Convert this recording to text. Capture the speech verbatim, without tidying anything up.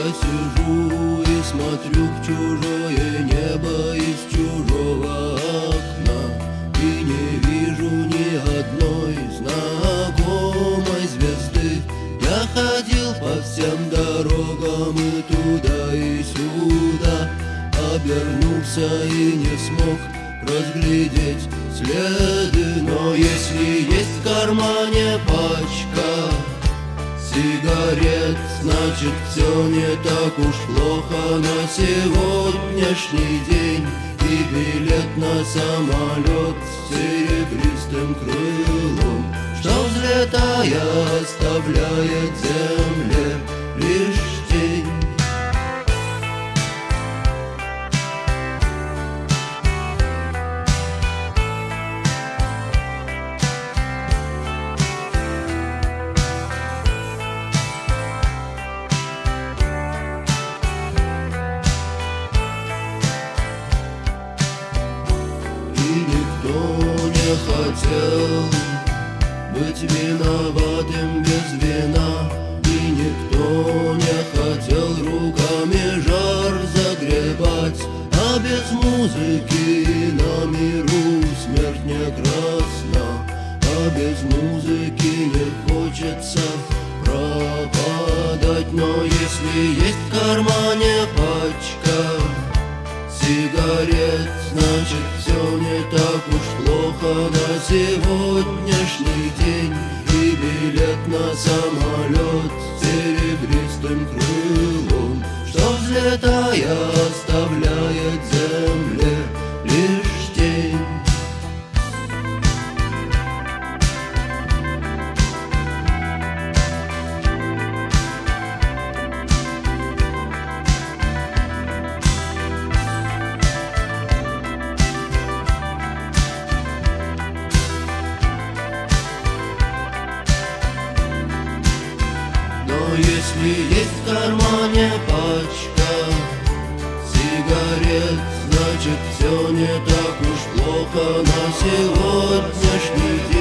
сижу и смотрю в чужое небо из чужого окна, и не вижу ни одной знакомой звезды. Я ходил по всем дорогам и туда и сюда, обернулся и не смог разглядеть следы. Но если есть в кармане пачка сигарет, значит все не так уж плохо на сегодняшний день. И билет на самолет с серебристым крылом, что, взлетая, оставляет земле лишь тень. Никто не хотел быть виноватым без вина, и никто не хотел руками жар загребать. А без музыки на миру смерть не красна, а без музыки не хочется пропадать. Но если есть в кармане пачка сигарет, значит все не так уж плохо на сегодняшний день. И билет на самолет с серебристым крылом, что, взлетая, оставляет земле лишь тень. Но если есть в кармане пачка сигарет, значит все не так уж плохо на сегодняшний день.